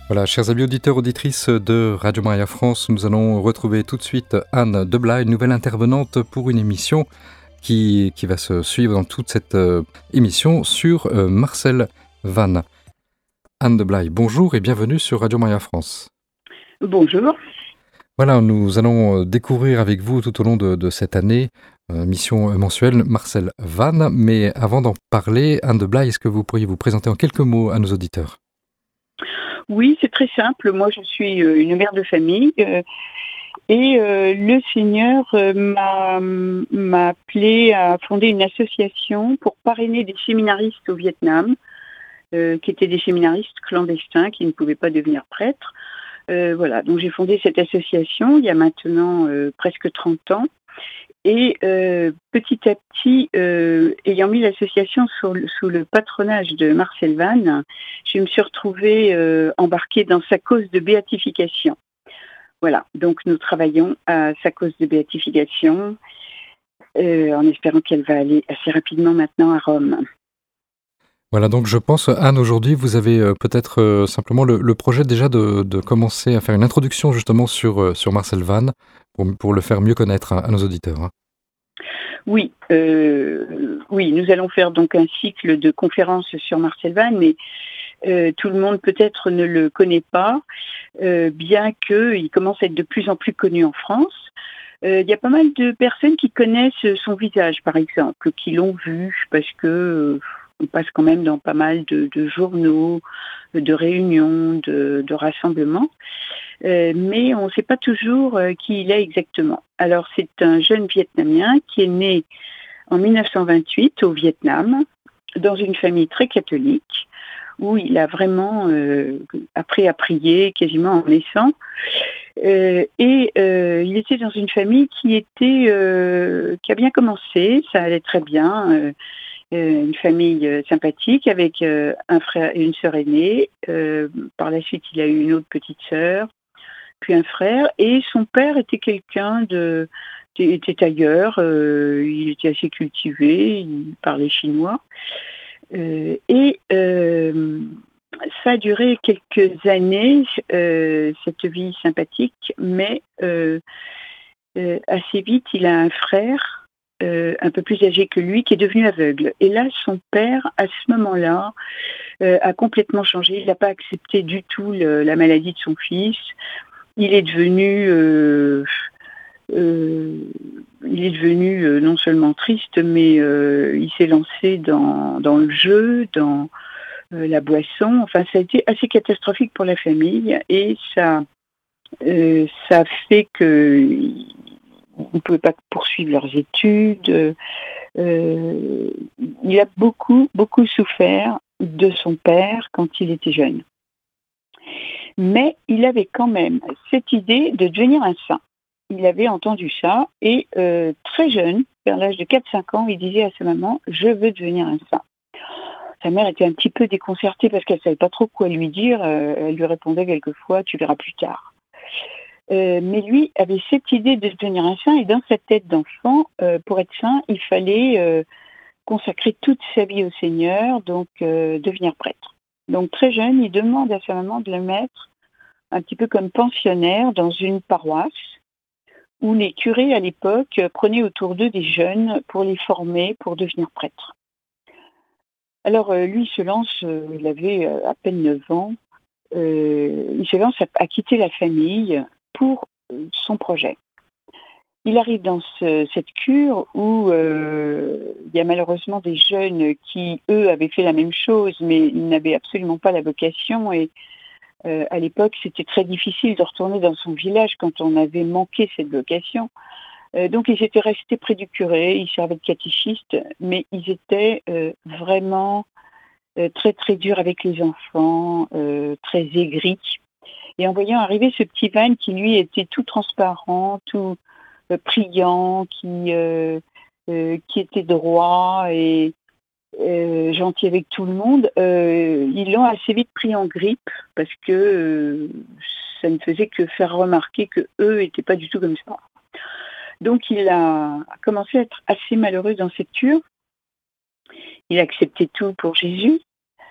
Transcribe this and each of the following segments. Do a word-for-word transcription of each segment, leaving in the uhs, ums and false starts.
Voilà, chers amis auditeurs, auditrices de Radio Maria France, nous allons retrouver tout de suite Anne Deblaye, une nouvelle intervenante pour une émission qui, qui va se suivre dans toute cette euh, émission sur euh, Marcel Vann. Anne Deblaye, bonjour et bienvenue sur Radio Maria France. Bonjour. Voilà, nous allons découvrir avec vous tout au long de, de cette année, euh, mission mensuelle, Marcel Vann. Mais avant d'en parler, Anne Deblaye, est-ce que vous pourriez vous présenter en quelques mots à nos auditeurs ? Oui, c'est très simple. Moi, je suis une mère de famille euh, et euh, le Seigneur euh, m'a, m'a appelé à fonder une association pour parrainer des séminaristes au Vietnam, euh, qui étaient des séminaristes clandestins qui ne pouvaient pas devenir prêtres. Euh, voilà, donc j'ai fondé cette association il y a maintenant euh, presque trente ans. Et euh, petit à petit, euh, ayant mis l'association sous le, sous le patronage de Marcel Vann, je me suis retrouvée euh, embarquée dans sa cause de béatification. Voilà, donc nous travaillons à sa cause de béatification, euh, en espérant qu'elle va aller assez rapidement maintenant à Rome. Voilà, donc je pense, Anne, aujourd'hui, vous avez euh, peut-être euh, simplement le, le projet déjà de, de commencer à faire une introduction justement sur, euh, sur Marcel Vann, pour, pour le faire mieux connaître à, à nos auditeurs. Hein. Oui, euh, oui, nous allons faire donc un cycle de conférences sur Marcel Vann, mais euh, tout le monde peut-être ne le connaît pas, euh, bien qu'il commence à être de plus en plus connu en France. Euh, il y a pas mal de personnes qui connaissent son visage, par exemple, qui l'ont vu, parce que euh, on passe quand même dans pas mal de, de journaux, de réunions, de, de rassemblements. Euh, mais on ne sait pas toujours euh, qui il est exactement. Alors, c'est un jeune Vietnamien qui est né en dix-neuf cent vingt-huit au Vietnam, dans une famille très catholique, où il a vraiment euh, appris à prier quasiment en naissant. Euh, et euh, il était dans une famille qui était euh, qui a bien commencé, ça allait très bien. Euh, une famille sympathique avec euh, un frère et une sœur aînée. Euh, par la suite, il a eu une autre petite sœur, puis un frère, et son père était quelqu'un de était ailleurs, euh, il était assez cultivé, il parlait chinois, euh, et euh, ça a duré quelques années, euh, cette vie sympathique, mais euh, euh, assez vite, il a un frère euh, un peu plus âgé que lui qui est devenu aveugle. Et là, son père, à ce moment-là, euh, a complètement changé. Il n'a pas accepté du tout le, la maladie de son fils. Il est devenu, euh, euh, il est devenu euh, non seulement triste, mais euh, il s'est lancé dans, dans le jeu, dans euh, la boisson. Enfin, ça a été assez catastrophique pour la famille et ça, euh, ça a fait qu'ils ne pouvaient pas poursuivre leurs études. Euh, il a beaucoup, beaucoup souffert de son père quand il était jeune. Mais il avait quand même cette idée de devenir un saint. Il avait entendu ça et euh, très jeune, vers l'âge de quatre cinq ans, il disait à sa maman « je veux devenir un saint ». Sa mère était un petit peu déconcertée parce qu'elle ne savait pas trop quoi lui dire. Euh, elle lui répondait quelquefois « tu verras plus tard ». Euh, mais lui avait cette idée de devenir un saint et dans sa tête d'enfant, euh, pour être saint, il fallait euh, consacrer toute sa vie au Seigneur, donc euh, devenir prêtre. Donc très jeune, il demande à sa maman de le mettre un petit peu comme pensionnaire dans une paroisse où les curés à l'époque prenaient autour d'eux des jeunes pour les former pour devenir prêtres. Alors euh, lui se lance, euh, il avait euh, à peine neuf ans, euh, il se lance à, à quitter la famille pour euh, son projet. Il arrive dans ce, cette cure où euh, il y a malheureusement des jeunes qui, eux, avaient fait la même chose, mais ils n'avaient absolument pas la vocation. Et euh, à l'époque, c'était très difficile de retourner dans son village quand on avait manqué cette vocation. Euh, donc, ils étaient restés près du curé, ils servaient de catéchistes, mais ils étaient euh, vraiment euh, très, très durs avec les enfants, euh, très aigris. Et en voyant arriver ce petit Vann qui, lui, était tout transparent, tout euh, priant, qui, euh, euh, qui était droit et euh, gentil avec tout le monde, euh, ils l'ont assez vite pris en grippe parce que euh, ça ne faisait que faire remarquer qu'eux n'étaient pas du tout comme ça. Donc, il a commencé à être assez malheureux dans cette cure. Il a accepté tout pour Jésus.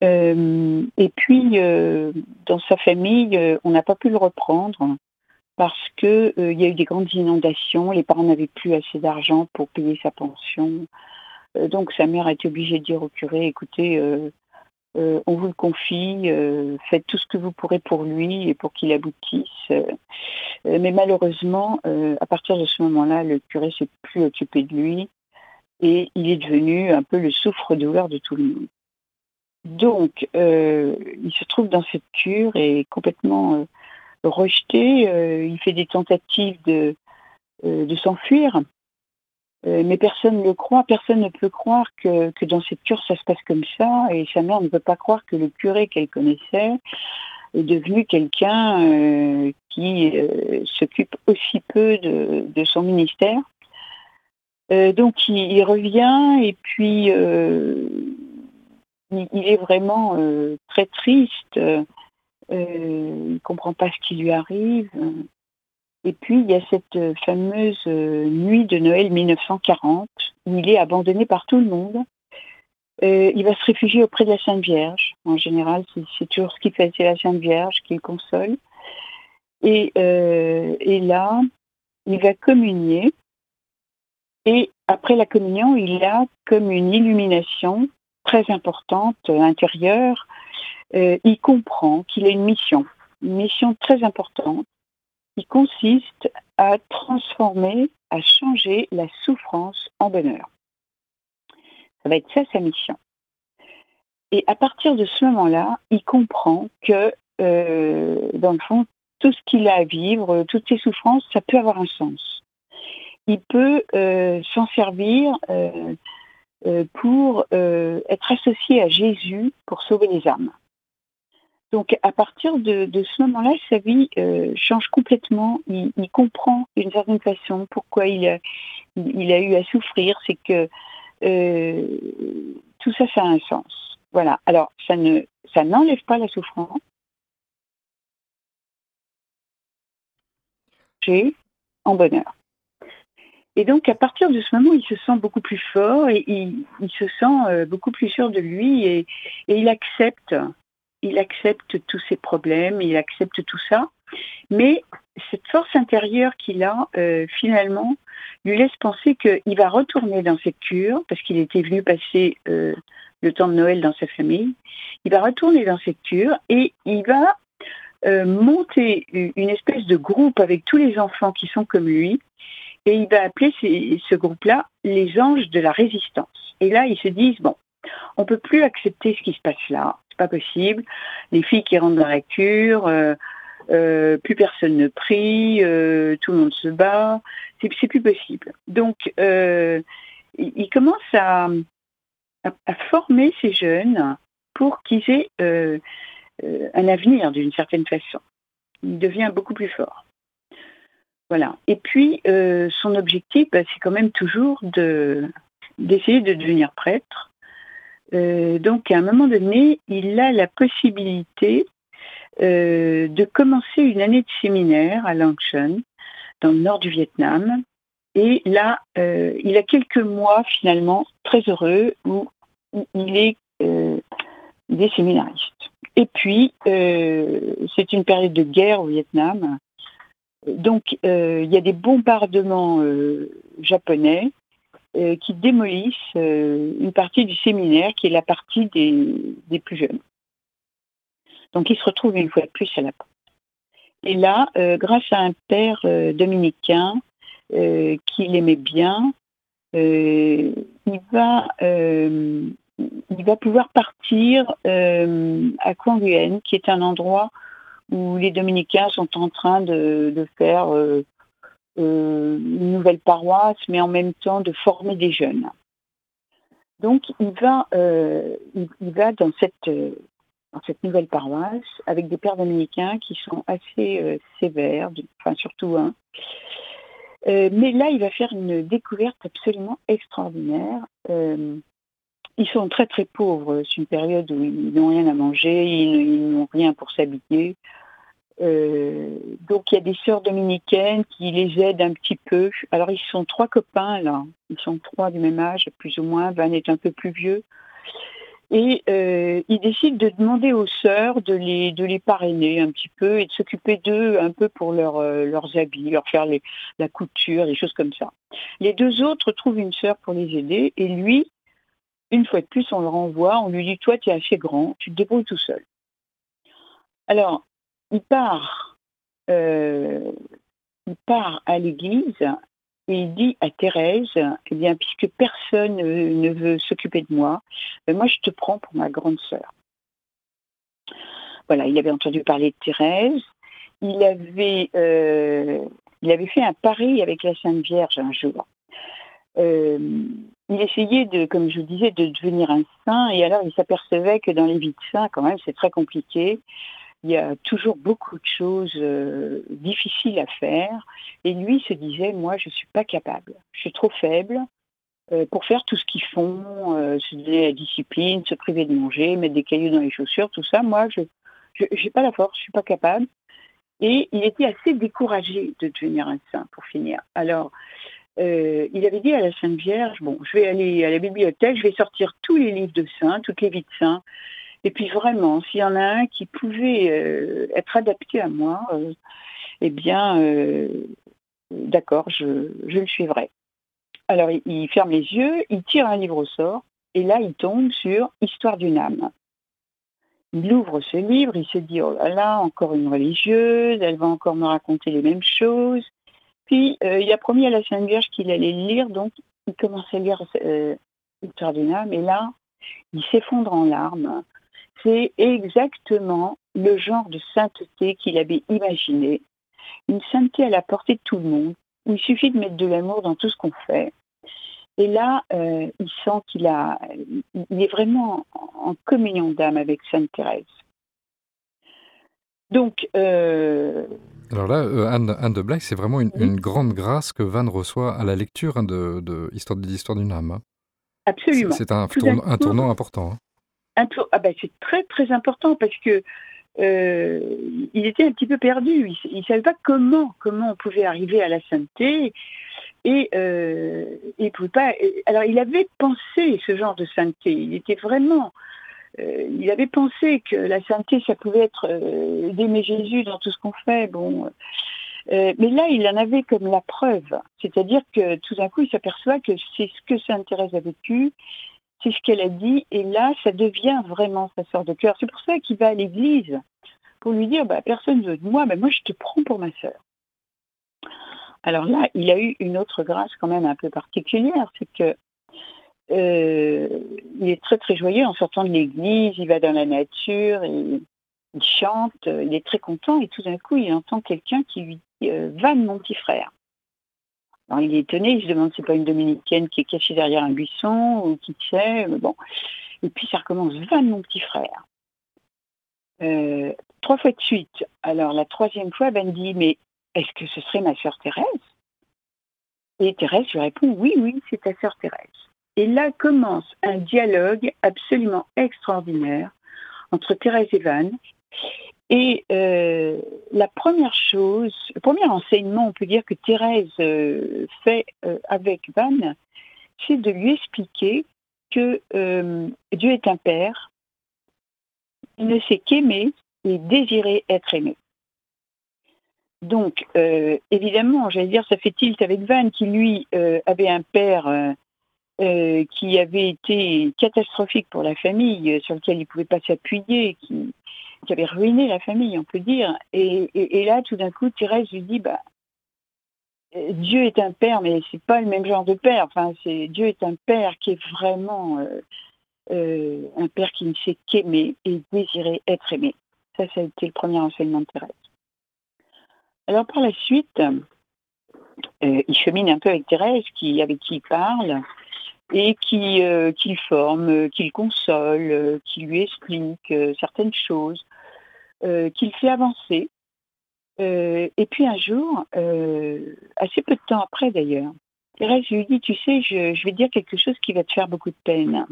Euh, et puis, euh, dans sa famille, euh, on n'a pas pu le reprendre parce que euh, il y a eu des grandes inondations. Les parents n'avaient plus assez d'argent pour payer sa pension. Euh, donc, sa mère a été obligée de dire au curé, écoutez, euh, euh, on vous le confie, euh, faites tout ce que vous pourrez pour lui et pour qu'il aboutisse. Euh, mais malheureusement, euh, à partir de ce moment-là, le curé s'est plus occupé de lui et il est devenu un peu le souffre-douleur de tout le monde. Donc, euh, il se trouve dans cette cure et complètement euh, rejeté. Euh, il fait des tentatives de, euh, de s'enfuir, euh, mais personne ne le croit. Personne ne peut croire que, que dans cette cure, ça se passe comme ça. Et sa mère ne peut pas croire que le curé qu'elle connaissait est devenu quelqu'un euh, qui euh, s'occupe aussi peu de, de son ministère. Euh, donc, il, il revient et puis... Euh, il est vraiment euh, très triste, euh, il ne comprend pas ce qui lui arrive. Et puis, il y a cette fameuse euh, nuit de Noël mille neuf cent quarante, où il est abandonné par tout le monde. Euh, il va se réfugier auprès de la Sainte Vierge. En général, c'est, c'est toujours ce qu'il fait, c'est la Sainte Vierge qui le console. Et, euh, et là, il va communier. Et après la communion, il a comme une illumination très importante, euh, intérieure. Euh, il comprend qu'il a une mission, une mission très importante qui consiste à transformer, à changer la souffrance en bonheur. Ça va être ça sa mission. Et à partir de ce moment-là, il comprend que, euh, dans le fond, tout ce qu'il a à vivre, toutes ses souffrances, ça peut avoir un sens. Il peut euh, s'en servir euh, euh, pour euh, être associé à Jésus pour sauver les âmes. Donc, à partir de, de ce moment-là, sa vie euh, change complètement. Il, il comprend d'une certaine façon pourquoi il a, il a eu à souffrir. C'est que euh, tout ça, ça a un sens. Voilà. Alors, ça ne, ça n'enlève pas la souffrance. J'ai en bonheur. Et donc, à partir de ce moment, il se sent beaucoup plus fort et il, il se sent euh, beaucoup plus sûr de lui et, et il accepte. Il accepte tous ses problèmes, il accepte tout ça. Mais cette force intérieure qu'il a, euh, finalement, lui laisse penser qu'il va retourner dans cette cure, parce qu'il était venu passer euh, le temps de Noël dans sa famille. Il va retourner dans cette cure et il va euh, monter une espèce de groupe avec tous les enfants qui sont comme lui. Et il va appeler ces, ce groupe-là les anges de la résistance. Et là, ils se disent, bon, on ne peut plus accepter ce qui se passe là. C'est pas possible. Les filles qui rentrent dans la cure, euh, euh, plus personne ne prie, euh, tout le monde se bat. C'est, c'est plus possible. Donc, euh, il, il commence à, à, à former ces jeunes pour qu'ils aient euh, euh, un avenir d'une certaine façon. Il devient beaucoup plus fort. Voilà. Et puis, euh, son objectif, bah, c'est quand même toujours de, d'essayer de devenir prêtre. Euh, donc, à un moment donné, il a la possibilité euh, de commencer une année de séminaire à Lang Son, dans le nord du Vietnam. Et là, euh, il a quelques mois, finalement, très heureux, où il est, euh, il est séminariste. Et puis, euh, c'est une période de guerre au Vietnam. Donc, euh, il y a des bombardements euh, japonais euh, qui démolissent euh, une partie du séminaire, qui est la partie des, des plus jeunes. Donc, il se retrouve une fois de plus à la porte. Et là, euh, grâce à un père euh, dominicain euh, qui l'aimait bien, euh, il va, euh, il va pouvoir partir euh, à Quang Nguyen, qui est un endroit où les dominicains sont en train de, de faire euh, euh, une nouvelle paroisse, mais en même temps de former des jeunes. Donc, il va, euh, il, il va dans cette, euh, dans cette nouvelle paroisse avec des pères dominicains qui sont assez euh, sévères, enfin surtout un. Euh, mais là, il va faire une découverte absolument extraordinaire. Euh, ils sont très très pauvres. C'est une période où ils n'ont rien à manger, ils, ils n'ont rien pour s'habiller. Euh, donc il y a des sœurs dominicaines qui les aident un petit peu. Alors ils sont trois copains là, ils sont trois du même âge plus ou moins. Van est un peu plus vieux Et euh, il décide de demander aux sœurs de les, de les parrainer un petit peu et de s'occuper d'eux un peu pour leur, euh, leurs habits, leur faire les, la couture, des choses comme ça. Les deux autres trouvent une sœur pour les aider et lui, une fois de plus, on le renvoie, on lui dit « Toi, tu es assez grand, tu te débrouilles tout seul ». Alors, il part, euh, il part à l'église et il dit à Thérèse, eh bien, puisque personne euh, ne veut s'occuper de moi, ben moi je te prends pour ma grande sœur. Voilà, il avait entendu parler de Thérèse, il avait, euh, il avait fait un pari avec la Sainte Vierge un jour. Euh, il essayait de, comme je vous disais, de devenir un saint, et alors il s'apercevait que dans les vies de saints, quand même, c'est très compliqué. Il y a toujours beaucoup de choses euh, difficiles à faire. Et lui se disait, moi, je ne suis pas capable. Je suis trop faible euh, pour faire tout ce qu'ils font, euh, se donner la discipline, se priver de manger, mettre des cailloux dans les chaussures, tout ça. Moi, je n'ai pas la force, je ne suis pas capable. Et il était assez découragé de devenir un saint, pour finir. Alors, euh, il avait dit à la Sainte Vierge, bon, je vais aller à la bibliothèque, je vais sortir tous les livres de saints, toutes les vies de saints. Et puis vraiment, s'il y en a un qui pouvait euh, être adapté à moi, euh, eh bien, euh, d'accord, je, je le suivrai. Alors, il, il ferme les yeux, il tire un livre au sort, et là, il tombe sur Histoire d'une âme. Il ouvre ce livre, il se dit, oh là là, encore une religieuse, elle va encore me raconter les mêmes choses. Puis, euh, il a promis à la Sainte Vierge qu'il allait le lire, donc il commence à lire euh, Histoire d'une âme, et là, il s'effondre en larmes. C'est exactement le genre de sainteté qu'il avait imaginé. Une sainteté à la portée de tout le monde, où il suffit de mettre de l'amour dans tout ce qu'on fait. Et là, euh, il sent qu'il a, il est vraiment en communion d'âme avec Sainte Thérèse. Donc, euh, alors là, euh, Anne, Anne de Blaye, c'est vraiment une, oui. une grande grâce que Van reçoit à la lecture hein, de, de Histoire de l'histoire d'une âme. Hein. Absolument. C'est, c'est un, tourne, un tournant important. Hein. Un tour, ah ben, c'est très très important parce que euh, il était un petit peu perdu. Il ne savait pas comment comment on pouvait arriver à la sainteté et euh, il pouvait pas. Alors il avait pensé ce genre de sainteté. Il était vraiment. Euh, il avait pensé que la sainteté ça pouvait être euh, d'aimer Jésus dans tout ce qu'on fait. Bon. Euh, mais là, il en avait comme la preuve. C'est-à-dire que tout d'un coup, il s'aperçoit que c'est ce que Sainte Thérèse a vécu. C'est ce qu'elle a dit, et là, ça devient vraiment sa sœur de cœur. C'est pour ça qu'il va à l'église, pour lui dire, bah, personne ne veut de moi, mais moi, je te prends pour ma sœur. Alors là, il a eu une autre grâce quand même un peu particulière, c'est que euh, il est très très joyeux en sortant de l'église, il va dans la nature, il, il chante, il est très content, et tout d'un coup, il entend quelqu'un qui lui dit euh, « Van, mon petit frère ». Alors, il est étonné, il se demande si c'est pas une dominicaine qui est cachée derrière un buisson ou qui sait, mais bon. Et puis ça recommence, Van mon petit frère. Euh, trois fois de suite. Alors la troisième fois, Van dit, mais est-ce que ce serait ma sœur Thérèse? Et Thérèse lui répond, oui, oui, c'est ta sœur Thérèse. Et là commence un dialogue absolument extraordinaire entre Thérèse et Van. Et euh, la première chose, le premier enseignement, on peut dire que Thérèse euh, fait euh, avec Van, c'est de lui expliquer que euh, Dieu est un père, il ne sait qu'aimer et désirer être aimé. Donc, euh, évidemment, j'allais dire, ça fait tilt avec Van, qui lui euh, avait un père euh, euh, qui avait été catastrophique pour la famille, sur lequel il ne pouvait pas s'appuyer, qui qui avait ruiné la famille, on peut dire. Et, et, et là, tout d'un coup, Thérèse lui dit, bah, Dieu est un père, mais c'est pas le même genre de père. Enfin, c'est Dieu est un père qui est vraiment euh, euh, un père qui ne sait qu'aimer et désirer être aimé. Ça, ça a été le premier enseignement de Thérèse. Alors, par la suite, euh, il chemine un peu avec Thérèse, qui, avec qui il parle, et qui, euh, qui le forme, euh, qui le console, euh, qui lui explique euh, certaines choses, euh, qui le fait avancer. Euh, et puis un jour, euh, assez peu de temps après d'ailleurs, Thérèse lui dit, tu sais, je, je vais dire quelque chose qui va te faire beaucoup de peine.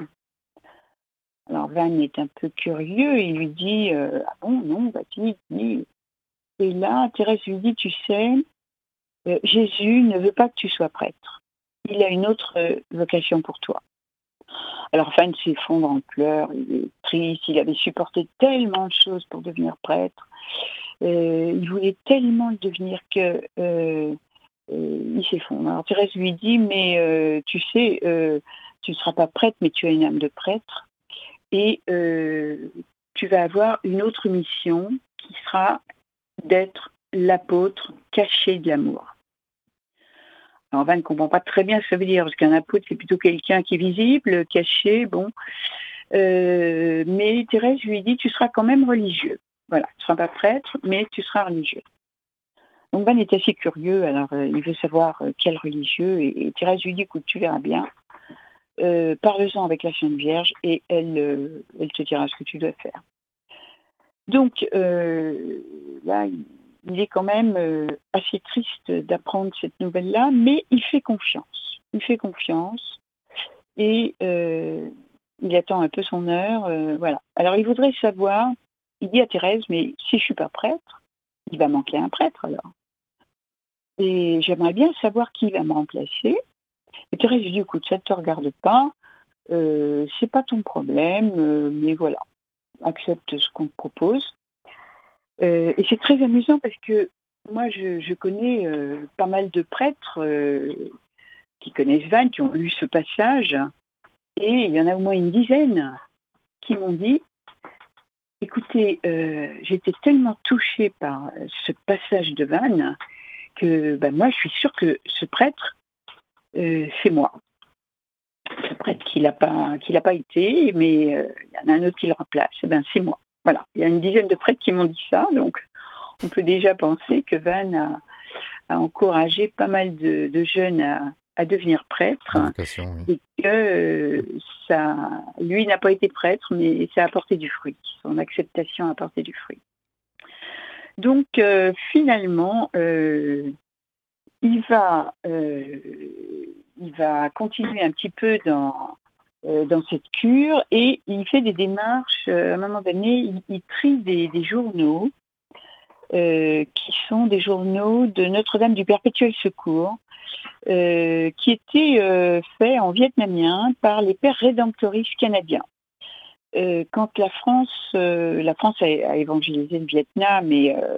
Alors Van est un peu curieux, il lui dit, euh, ah bon, non, vas-y, dis. Et là, Thérèse lui dit, tu sais, euh, Jésus ne veut pas que tu sois prêtre. Il a une autre euh, vocation pour toi. Alors Van s'effondre en pleurs, il est triste, il avait supporté tellement de choses pour devenir prêtre. Euh, il voulait tellement le devenir que euh, euh, il s'effondre. Alors Thérèse lui dit, mais euh, tu sais, euh, tu ne seras pas prêtre, mais tu as une âme de prêtre, et euh, tu vas avoir une autre mission qui sera d'être l'apôtre caché de l'amour. Alors Van ne comprend pas très bien ce que ça veut dire, parce qu'un apôtre, c'est plutôt quelqu'un qui est visible, caché, bon. Euh, mais Thérèse lui dit, tu seras quand même religieux. Voilà, tu ne seras pas prêtre, mais tu seras religieux. Donc Van est assez curieux, alors euh, il veut savoir euh, quel religieux, et, et Thérèse lui dit, écoute, tu verras bien, euh, parle-en avec la Sainte Vierge, et elle, euh, elle te dira ce que tu dois faire. Donc euh, là, il, il est quand même euh, assez triste d'apprendre cette nouvelle-là, mais il fait confiance. Il fait confiance, et euh, il attend un peu son heure, euh, voilà. Alors il voudrait savoir, il dit à Thérèse, mais si je ne suis pas prêtre, il va manquer un prêtre alors. Et j'aimerais bien savoir qui va me remplacer. Et Thérèse lui dit, écoute, ça ne te regarde pas, euh, c'est pas ton problème, euh, mais voilà, accepte ce qu'on te propose. Euh, et c'est très amusant parce que moi, je, je connais euh, pas mal de prêtres euh, qui connaissent Van, qui ont lu ce passage, et il y en a au moins une dizaine qui m'ont dit, écoutez, euh, j'étais tellement touchée par ce passage de Van que ben, moi, je suis sûre que ce prêtre, euh, c'est moi. Ce prêtre qui l'a pas, qui l'a pas été, mais euh, il y en a un autre qui le remplace, eh ben, c'est moi. Voilà, il y a une dizaine de prêtres qui m'ont dit ça, donc on peut déjà penser que Van a, a encouragé pas mal de, de jeunes à, à devenir prêtres, oui. et que euh, ça, lui n'a pas été prêtre, mais ça a apporté du fruit. Son acceptation a apporté du fruit. Donc euh, finalement, euh, il va, euh, il va continuer un petit peu dans euh, dans cette cure, et il fait des démarches. Euh, à un moment donné, il, il trie des, des journaux euh, qui sont des journaux de Notre-Dame du Perpétuel Secours, euh, qui étaient euh, faits en vietnamien par les pères rédemptoristes canadiens. Euh, quand la France, euh, la France a, a évangélisé le Vietnam, et euh,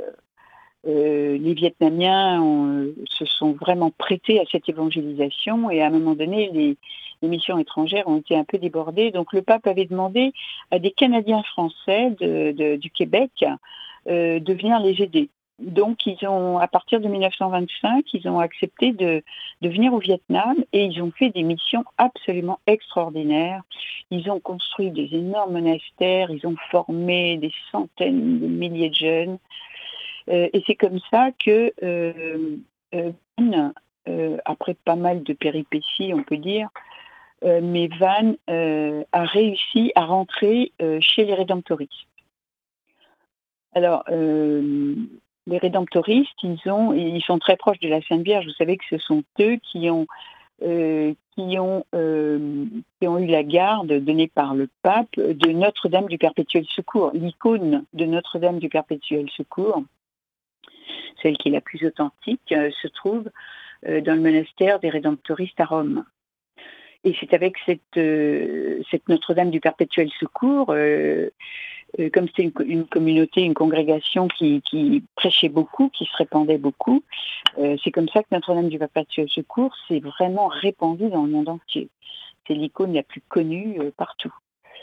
euh, les Vietnamiens ont, se sont vraiment prêtés à cette évangélisation, et à un moment donné, les, les missions étrangères ont été un peu débordées. Donc le pape avait demandé à des Canadiens français de, de, du Québec euh, de venir les aider. Donc ils ont, à partir de dix-neuf cent vingt-cinq, ils ont accepté de, de venir au Vietnam, et ils ont fait des missions absolument extraordinaires. Ils ont construit des énormes monastères, ils ont formé des centaines de milliers de jeunes. Euh, et c'est comme ça que euh, euh, Van, euh, après pas mal de péripéties, on peut dire, euh, mais Van euh, a réussi à rentrer euh, chez les rédemptoristes. Alors, euh, les rédemptoristes, ils, ont, ils sont très proches de la Sainte Vierge. Vous savez que ce sont eux qui ont, euh, qui ont, euh, qui ont eu la garde donnée par le pape de Notre-Dame du Perpétuel Secours, l'icône de Notre-Dame du Perpétuel Secours. Celle qui est la plus authentique, euh, se trouve euh, dans le monastère des Rédemptoristes à Rome. Et c'est avec cette, euh, cette Notre-Dame du Perpétuel Secours, euh, euh, comme c'était une, une communauté, une congrégation qui, qui prêchait beaucoup, qui se répandait beaucoup, euh, c'est comme ça que Notre-Dame du Perpétuel Secours s'est vraiment répandue dans le monde entier. C'est l'icône la plus connue euh, partout.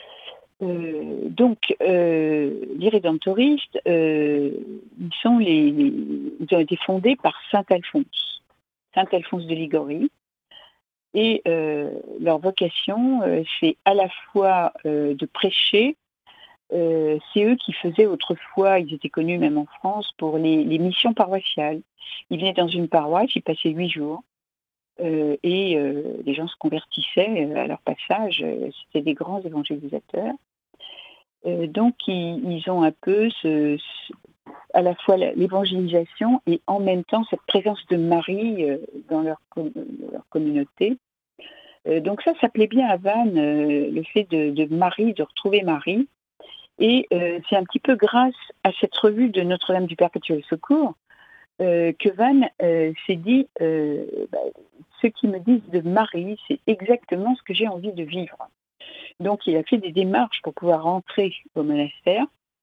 Euh, donc, euh, les rédemptoristes, euh, ils, sont les, les, ils ont été fondés par saint Alphonse, saint Alphonse de Liguori, et euh, leur vocation, euh, c'est à la fois euh, de prêcher. Euh, c'est eux qui faisaient autrefois, ils étaient connus même en France, pour les, les missions paroissiales. Ils venaient dans une paroisse, ils passaient huit jours, euh, et euh, les gens se convertissaient à leur passage. C'était des grands évangélisateurs. Euh, donc, ils, ils ont un peu ce, ce, à la fois l'évangélisation et en même temps cette présence de Marie euh, dans leur, leur communauté. Euh, donc ça, ça plaît bien à Van, euh, le fait de, de Marie, de retrouver Marie. Et euh, c'est un petit peu grâce à cette revue de Notre-Dame du Perpétuel Secours euh, que Van euh, s'est dit euh, bah, ce qu'ils me disent de Marie, c'est exactement ce que j'ai envie de vivre. Donc, il a fait des démarches pour pouvoir rentrer au monastère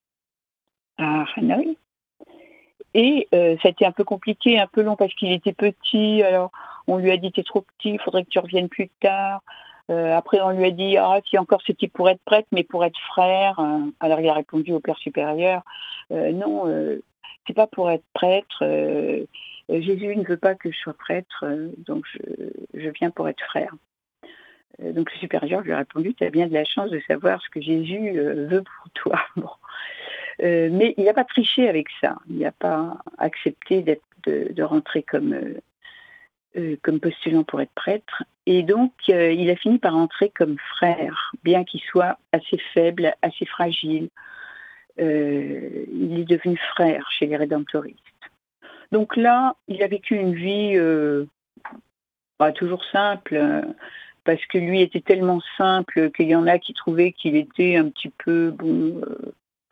à Hanoï. Et euh, ça a été un peu compliqué, un peu long parce qu'il était petit. Alors, on lui a dit, t'es trop petit, il faudrait que tu reviennes plus tard. Euh, après, on lui a dit, ah, si encore c'était pour être prêtre, mais pour être frère. Euh, alors, il a répondu au père supérieur, euh, non, euh, c'est pas pour être prêtre. Euh, Jésus ne veut pas que je sois prêtre, euh, donc je, je viens pour être frère. Euh, donc, le supérieur lui a répondu, tu as bien de la chance de savoir ce que Jésus euh, veut pour toi. Bon. Euh, mais il n'a pas triché avec ça. Il n'a pas accepté d'être, de, de rentrer comme, euh, euh, comme postulant pour être prêtre. Et donc, euh, il a fini par rentrer comme frère, bien qu'il soit assez faible, assez fragile. Euh, il est devenu frère chez les rédemptoristes. Donc là, il a vécu une vie euh, pas toujours simple, euh, parce que lui était tellement simple qu'il y en a qui trouvaient qu'il était un petit peu, bon... Euh,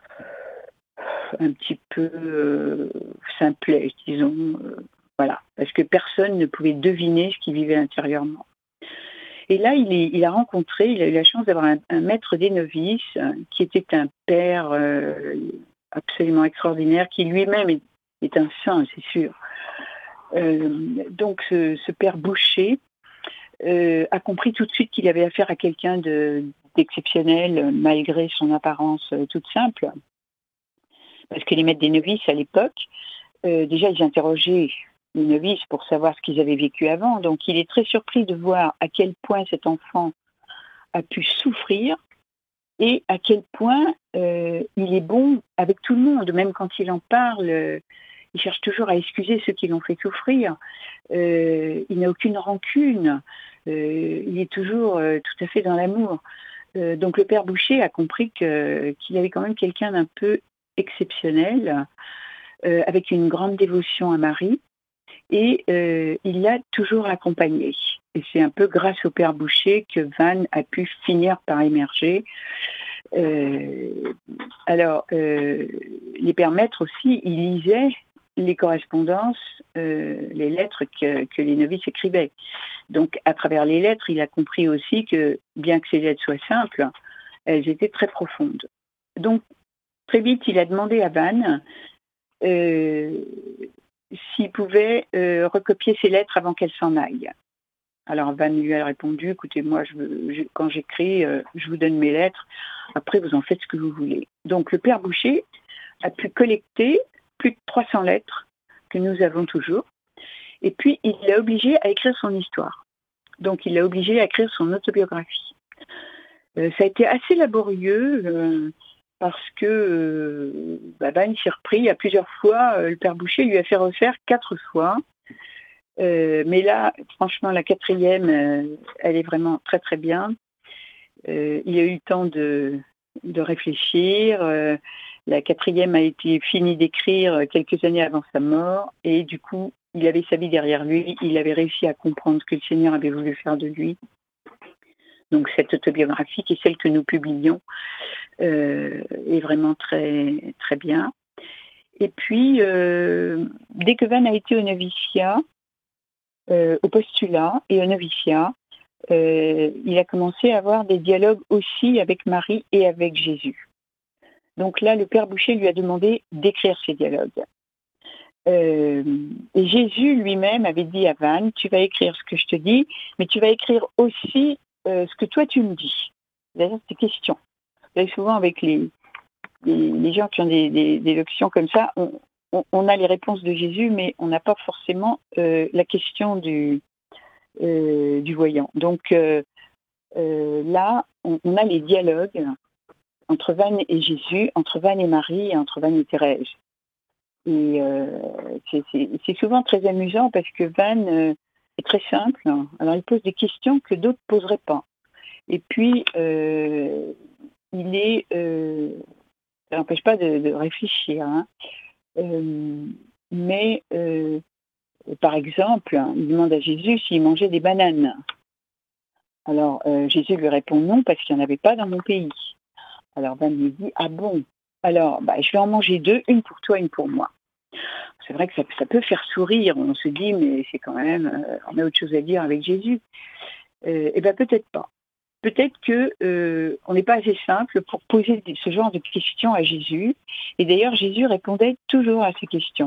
un petit peu euh, simplet, disons, euh, voilà, parce que personne ne pouvait deviner ce qu'il vivait intérieurement. Et là, il, est, il a rencontré, il a eu la chance d'avoir un, un maître des novices euh, qui était un père euh, absolument extraordinaire, qui lui-même est, est un saint, c'est sûr. Euh, donc, ce, ce père Boucher euh, a compris tout de suite qu'il avait affaire à quelqu'un de, d'exceptionnel, malgré son apparence euh, toute simple. Parce que les maîtres des novices, à l'époque, euh, déjà, ils interrogeaient les novices pour savoir ce qu'ils avaient vécu avant. Donc, il est très surpris de voir à quel point cet enfant a pu souffrir et à quel point euh, il est bon avec tout le monde. Même quand il en parle, euh, il cherche toujours à excuser ceux qui l'ont fait souffrir. Euh, il n'a aucune rancune. Euh, il est toujours euh, tout à fait dans l'amour. Euh, donc, le père Boucher a compris que, qu'il y avait quand même quelqu'un d'un peu exceptionnel, euh, avec une grande dévotion à Marie, et euh, il l'a toujours accompagné. Et c'est un peu grâce au père Boucher que Van a pu finir par émerger. Euh, alors, euh, les pères maîtres aussi, ils lisaient les correspondances, euh, les lettres que, que les novices écrivaient. Donc, à travers les lettres, il a compris aussi que, bien que ces lettres soient simples, elles étaient très profondes. Donc, très vite, il a demandé à Van euh, s'il pouvait euh, recopier ses lettres avant qu'elles s'en aillent. Alors Van lui a répondu, écoutez, moi, je, je, quand j'écris, euh, je vous donne mes lettres, après vous en faites ce que vous voulez. Donc le père Boucher a pu collecter plus de trois cents lettres que nous avons toujours, et puis il l'a obligé à écrire son histoire. Donc il l'a obligé à écrire son autobiographie. Euh, ça a été assez laborieux, euh, parce que euh, bah, Van s'est repris à plusieurs fois. Euh, le père Boucher lui a fait refaire quatre fois. Euh, mais là, franchement, la quatrième, euh, elle est vraiment très très bien. Euh, il a eu le temps de, de réfléchir. Euh, la quatrième a été finie d'écrire quelques années avant sa mort. Et du coup, il avait sa vie derrière lui. Il avait réussi à comprendre ce que le Seigneur avait voulu faire de lui. Donc cette autobiographie, qui est celle que nous publions, euh, est vraiment très, très bien. Et puis, euh, dès que Van a été au noviciat, euh, au postulat et au noviciat, euh, il a commencé à avoir des dialogues aussi avec Marie et avec Jésus. Donc là, le père Boucher lui a demandé d'écrire ces dialogues. Euh, et Jésus lui-même avait dit à Van, tu vas écrire ce que je te dis, mais tu vas écrire aussi euh, ce que toi tu me dis. D'ailleurs, c'est questions. Souvent avec les, les, les gens qui ont des, des, des locutions comme ça, on, on, on a les réponses de Jésus, mais on n'a pas forcément euh, la question du, euh, du voyant. Donc euh, euh, là, on, on a les dialogues entre Van et Jésus, entre Van et Marie, et entre Van et Thérèse. Et euh, c'est, c'est, c'est souvent très amusant parce que Van euh, est très simple. Alors il pose des questions que d'autres ne poseraient pas. Et puis, euh, il est... Euh, ça n'empêche pas de, de réfléchir. Hein. Euh, mais, euh, par exemple, il demande à Jésus s'il mangeait des bananes. Alors, euh, Jésus lui répond non, parce qu'il n'y en avait pas dans mon pays. Alors, Van lui dit, ah bon? Alors, bah, je vais en manger deux, une pour toi, une pour moi. C'est vrai que ça, ça peut faire sourire. On se dit, mais c'est quand même... Euh, on a autre chose à dire avec Jésus. Euh, eh bien, peut-être pas. peut-être que euh, on n'est pas assez simple pour poser ce genre de questions à Jésus. Et d'ailleurs, Jésus répondait toujours à ces questions.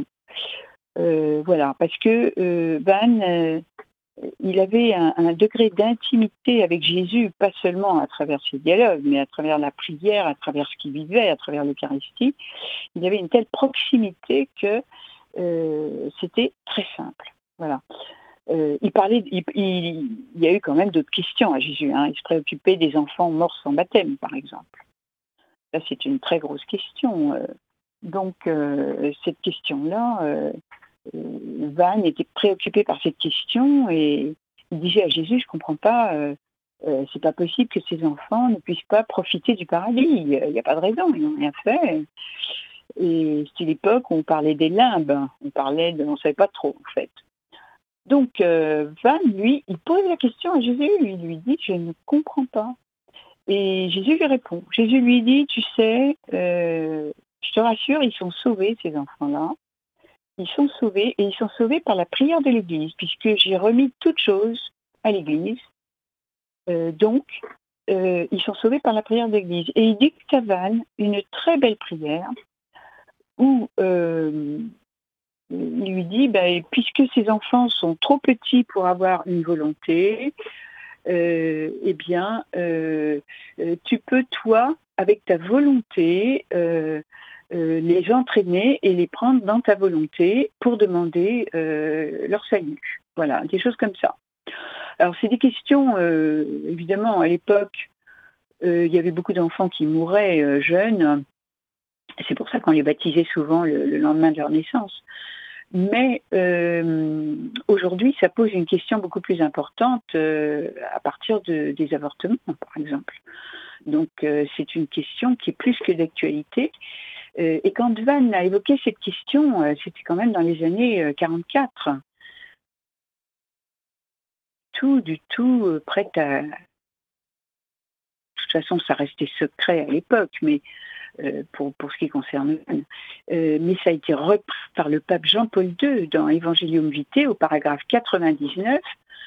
Euh, voilà, parce que euh, Van, euh, il avait un, un degré d'intimité avec Jésus, pas seulement à travers ses dialogues, mais à travers la prière, à travers ce qu'il vivait, à travers l'Eucharistie. Il avait une telle proximité que euh, c'était très simple. Voilà. Euh, il parlait, il, il, il y a eu quand même d'autres questions à Jésus. Hein. Il se préoccupait des enfants morts sans baptême, par exemple. Ça, c'est une très grosse question. Euh, donc, euh, cette question-là, euh, Van était préoccupé par cette question et il disait à Jésus, je ne comprends pas, euh, euh, c'est pas possible que ces enfants ne puissent pas profiter du paradis. Il n'y a pas de raison, ils n'ont rien fait. Et c'était l'époque où on parlait des limbes, on parlait de, on ne savait pas trop en fait. Donc, euh, Van, lui, il pose la question à Jésus, il lui dit, je ne comprends pas. Et Jésus lui répond. Jésus lui dit, tu sais, euh, je te rassure, ils sont sauvés, ces enfants-là. Ils sont sauvés, et ils sont sauvés par la prière de l'Église, puisque j'ai remis toutes choses à l'Église. Euh, donc, euh, ils sont sauvés par la prière de l'Église. Et il dicte à Van une très belle prière, où... Euh, il lui dit, bah, puisque ces enfants sont trop petits pour avoir une volonté, euh, eh bien, euh, tu peux, toi, avec ta volonté, euh, euh, les entraîner et les prendre dans ta volonté pour demander euh, leur salut. Voilà, des choses comme ça. Alors, c'est des questions, euh, évidemment, à l'époque, euh, il y avait beaucoup d'enfants qui mouraient euh, jeunes. C'est pour ça qu'on les baptisait souvent le, le lendemain de leur naissance. Mais euh, aujourd'hui, ça pose une question beaucoup plus importante euh, à partir de, des avortements, par exemple. Donc, euh, c'est une question qui est plus que d'actualité. Euh, et quand Van a évoqué cette question, euh, c'était quand même dans les années euh, quarante-quatre. Tout, du tout, euh, prêt à... De toute façon, ça restait secret à l'époque, mais Euh, pour, pour ce qui concerne euh, mais ça a été repris par le pape Jean-Paul deux dans Evangelium Vitae au paragraphe quatre-vingt-dix-neuf.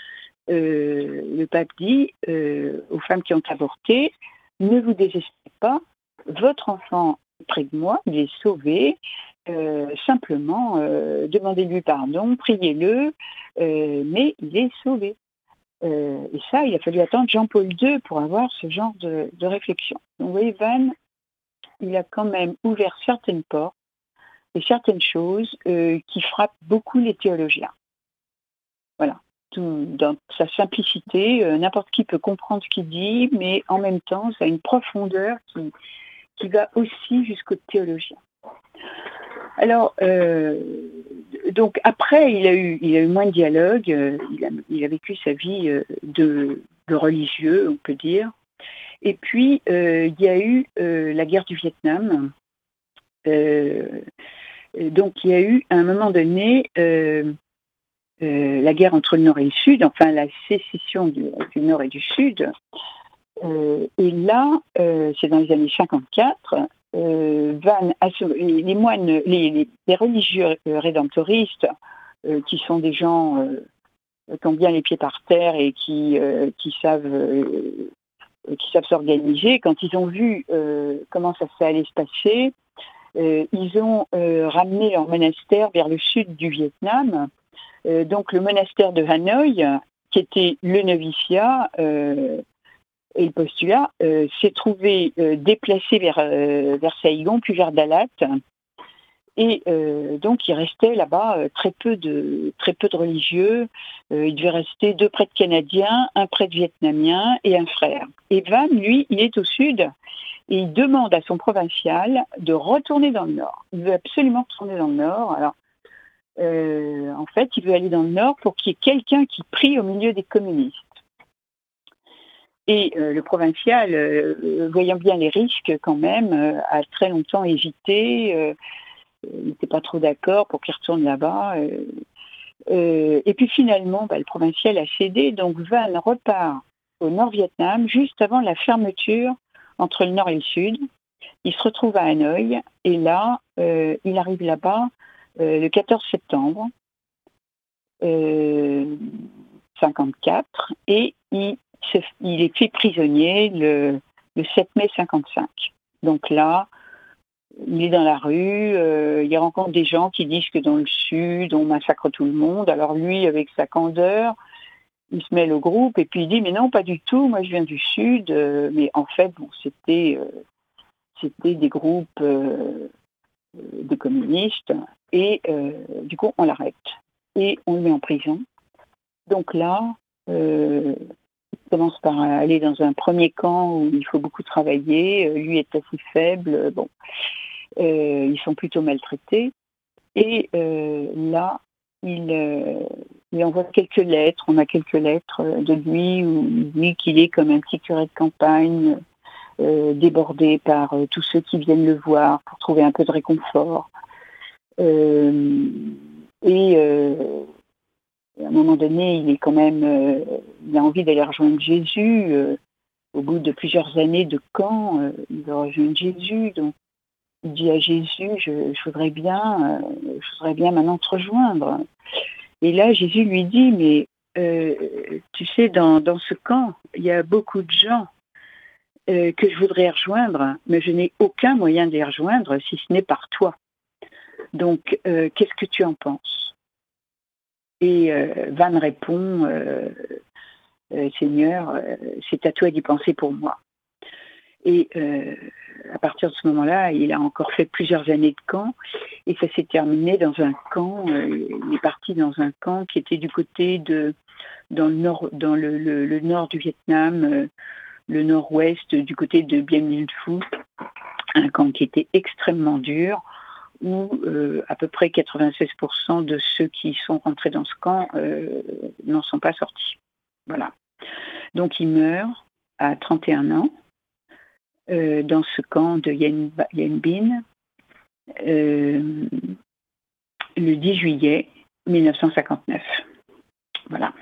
Euh, le pape dit euh, aux femmes qui ont avorté, ne vous désespérez pas, votre enfant est près de moi, il est sauvé, euh, simplement euh, demandez-lui pardon, priez-le, euh, mais il est sauvé. Euh, et ça, il a fallu attendre Jean-Paul deux pour avoir ce genre de, de réflexion. Donc vous voyez, Van, il a quand même ouvert certaines portes et certaines choses euh, qui frappent beaucoup les théologiens. Voilà. Tout, dans sa simplicité, euh, n'importe qui peut comprendre ce qu'il dit, mais en même temps, ça a une profondeur qui, qui va aussi jusqu'aux théologiens. Alors, euh, donc après, il a eu, il a eu moins de dialogue, euh, il, a, il a vécu sa vie euh, de, de religieux, on peut dire. Et puis, euh, il y a eu euh, la guerre du Vietnam. Euh, donc, il y a eu, à un moment donné, euh, euh, la guerre entre le Nord et le Sud, enfin, la sécession du, du Nord et du Sud. Euh, et là, euh, c'est dans les années cinquante-quatre, euh, Van, les, les moines, les, les, les religieux rédemptoristes, euh, qui sont des gens euh, qui ont bien les pieds par terre et qui, euh, qui savent... Euh, qui savent s'organiser, quand ils ont vu euh, comment ça allait se passer, euh, ils ont euh, ramené leur monastère vers le sud du Vietnam. Euh, donc le monastère de Hanoï, qui était le noviciat euh, et le postulat, euh, s'est trouvé euh, déplacé vers, euh, vers Saigon, puis vers Dalat. Et euh, donc, il restait là-bas euh, très peu de très peu de religieux. Euh, il devait rester deux prêtres canadiens, un prêtre vietnamien et un frère. Et Van, lui, il est au sud et il demande à son provincial de retourner dans le nord. Il veut absolument retourner dans le nord. Alors, euh, en fait, il veut aller dans le nord pour qu'il y ait quelqu'un qui prie au milieu des communistes. Et euh, le provincial, euh, voyant bien les risques quand même, euh, a très longtemps hésité. Euh, il n'était pas trop d'accord pour qu'il retourne là-bas. Euh, euh, et puis finalement, bah, le provincial a cédé. Donc Van repart au Nord-Vietnam juste avant la fermeture entre le Nord et le Sud. Il se retrouve à Hanoï et là, euh, il arrive là-bas euh, le quatorze septembre euh, cinquante-quatre et il il est fait prisonnier le, le sept mai cinquante-cinq. Donc là, il est dans la rue, euh, il rencontre des gens qui disent que dans le Sud, on massacre tout le monde. Alors lui, avec sa candeur, il se mêle au groupe et puis il dit « Mais non, pas du tout, moi je viens du Sud. Euh, » Mais en fait, bon, c'était, euh, c'était des groupes euh, de communistes. Et euh, du coup, on l'arrête. Et on le met en prison. Donc là, euh, il commence par aller dans un premier camp où il faut beaucoup travailler. Euh, lui est assez faible. Bon, euh, ils sont plutôt maltraités. Et euh, là, il, euh, il envoie quelques lettres. On a quelques lettres de lui où il dit qu'il est comme un petit curé de campagne, euh, débordé par euh, tous ceux qui viennent le voir pour trouver un peu de réconfort. Euh, et euh, à un moment donné, il est quand même, euh, il a envie d'aller rejoindre Jésus. Euh, au bout de plusieurs années de camp, euh, il va rejoindre Jésus. Donc, il dit à Jésus, je, je voudrais bien, euh, je voudrais bien maintenant te rejoindre. Et là, Jésus lui dit, mais euh, tu sais, dans, dans ce camp, il y a beaucoup de gens euh, que je voudrais rejoindre, mais je n'ai aucun moyen de les rejoindre si ce n'est par toi. Donc, euh, qu'est-ce que tu en penses ? Et euh, Van répond, euh, euh, Seigneur, euh, c'est à toi d'y penser pour moi. Et euh, à partir de ce moment-là, il a encore fait plusieurs années de camp et ça s'est terminé dans un camp. Euh, il est parti dans un camp qui était du côté de, dans le nord, dans le, le, le nord du Vietnam, euh, le nord-ouest, du côté de Bien Minh Phu, un camp qui était extrêmement dur, où euh, à peu près quatre-vingt-seize pour cent de ceux qui sont rentrés dans ce camp euh, n'en sont pas sortis. Voilà. Donc il meurt à trente et un ans. Euh, dans ce camp de Yen, Yen Bin, euh, le dix juillet mille neuf cent cinquante-neuf. Voilà.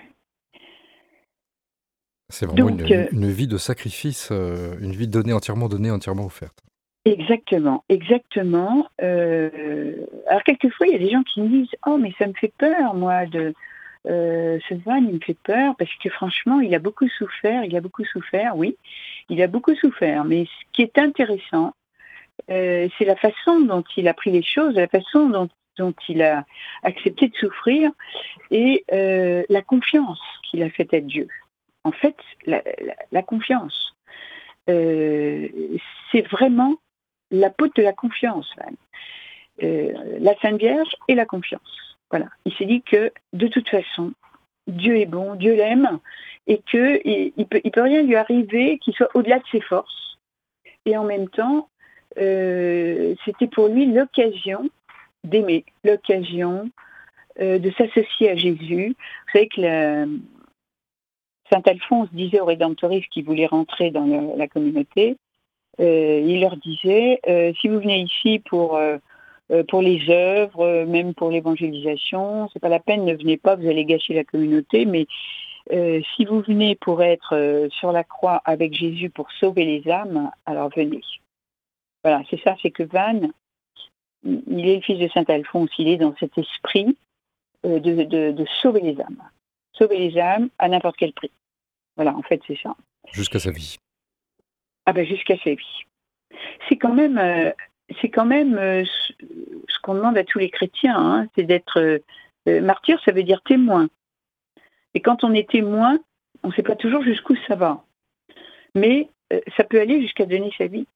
C'est vraiment Donc, une, euh, une vie de sacrifice, euh, une vie donnée, entièrement donnée, entièrement offerte. Exactement, exactement. Euh, alors quelquefois, il y a des gens qui me disent « Oh, mais ça me fait peur, moi, de... Euh, ce Van, il me fait peur parce que franchement, il a beaucoup souffert, il a beaucoup souffert, oui, il a beaucoup souffert. Mais ce qui est intéressant, euh, c'est la façon dont il a pris les choses, la façon dont, dont il a accepté de souffrir et euh, la confiance qu'il a faite à Dieu. En fait, la, la, la confiance, euh, c'est vraiment l'apôtre de la confiance, Van. Euh, la Sainte Vierge et la confiance. Voilà. Il s'est dit que, de toute façon, Dieu est bon, Dieu l'aime, et qu'il ne peut, il peut rien lui arriver qui soit au-delà de ses forces. Et en même temps, euh, c'était pour lui l'occasion d'aimer, l'occasion euh, de s'associer à Jésus. Vous savez que la, Saint Alphonse disait aux rédemptoristes qui voulaient rentrer dans la, la communauté, euh, il leur disait, euh, si vous venez ici pour... Euh, pour les œuvres, même pour l'évangélisation. C'est pas la peine, ne venez pas, vous allez gâcher la communauté, mais euh, si vous venez pour être euh, sur la croix avec Jésus pour sauver les âmes, alors venez. Voilà, c'est ça, c'est que Van, il est le fils de Saint Alphonse, il est dans cet esprit euh, de, de, de sauver les âmes. Sauver les âmes à n'importe quel prix. Voilà, en fait, c'est ça. Jusqu'à sa vie. Ah ben, jusqu'à sa vie. C'est quand même... Euh, C'est quand même euh, ce qu'on demande à tous les chrétiens, hein, c'est d'être euh, martyr, ça veut dire témoin. Et quand on est témoin, on ne sait pas toujours jusqu'où ça va. Mais euh, ça peut aller jusqu'à donner sa vie.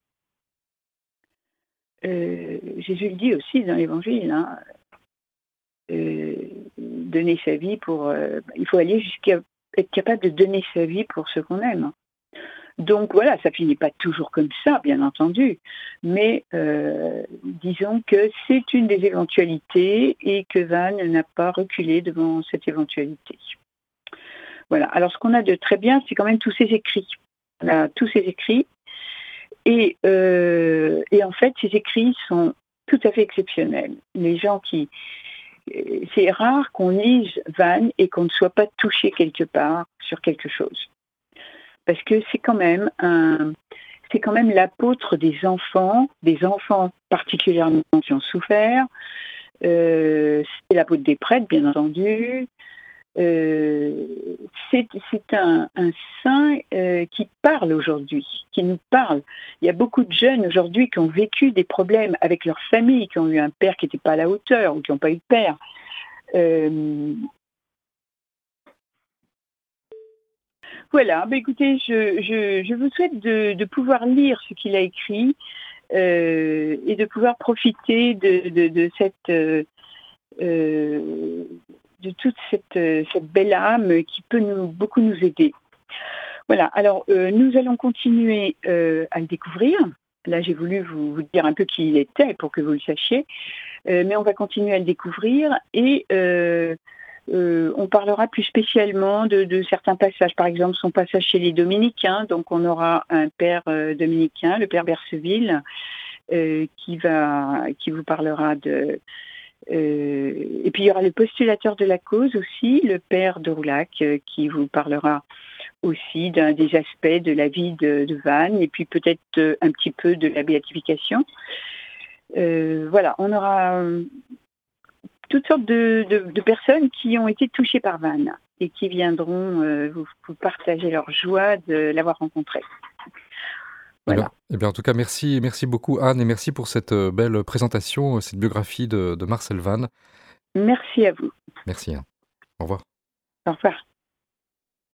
Euh, Jésus le dit aussi dans l'Évangile, hein, euh, donner sa vie pour... Euh, il faut aller jusqu'à être capable de donner sa vie pour ce qu'on aime. Donc voilà, ça finit pas toujours comme ça, bien entendu, mais euh, disons que c'est une des éventualités et que Van n'a pas reculé devant cette éventualité. Voilà, alors ce qu'on a de très bien, c'est quand même tous ces écrits. On a tous ces écrits et, euh, et en fait, ces écrits sont tout à fait exceptionnels. Les gens qui... C'est rare qu'on lise Van et qu'on ne soit pas touché quelque part sur quelque chose. Parce que c'est quand même un, c'est quand même l'apôtre des enfants, des enfants particulièrement qui ont souffert. Euh, c'est l'apôtre des prêtres, bien entendu. Euh, c'est c'est un, un saint euh, qui parle aujourd'hui, qui nous parle. Il y a beaucoup de jeunes aujourd'hui qui ont vécu des problèmes avec leur famille, qui ont eu un père qui n'était pas à la hauteur ou qui n'ont pas eu de père. Euh, voilà, bah écoutez, je, je, je vous souhaite de, de pouvoir lire ce qu'il a écrit euh, et de pouvoir profiter de, de, de cette... Euh, euh, de toute cette, cette belle âme qui peut nous, beaucoup nous aider. Voilà, alors euh, nous allons continuer euh, à le découvrir. Là, j'ai voulu vous, vous dire un peu qui il était pour que vous le sachiez, euh, mais on va continuer à le découvrir et euh, euh, on parlera plus spécialement de, de certains passages. Par exemple, son passage chez les Dominicains. Donc, on aura un père euh, dominicain, le père Berceville, euh, qui, va, qui vous parlera de... Euh, et puis il y aura le postulateur de la cause aussi, le père de Roulac, euh, qui vous parlera aussi d'un des aspects de la vie de, de Vannes et puis peut-être euh, un petit peu de la béatification. Euh, voilà, on aura euh, toutes sortes de, de, de personnes qui ont été touchées par Vannes et qui viendront euh, vous, vous partager leur joie de l'avoir rencontré. Eh Voilà. bien, eh bien, en tout cas, merci, merci beaucoup Anne et merci pour cette euh, belle présentation, euh, cette biographie de, de Marcel Vannes. Merci à vous. Merci Anne. Au revoir. Au revoir.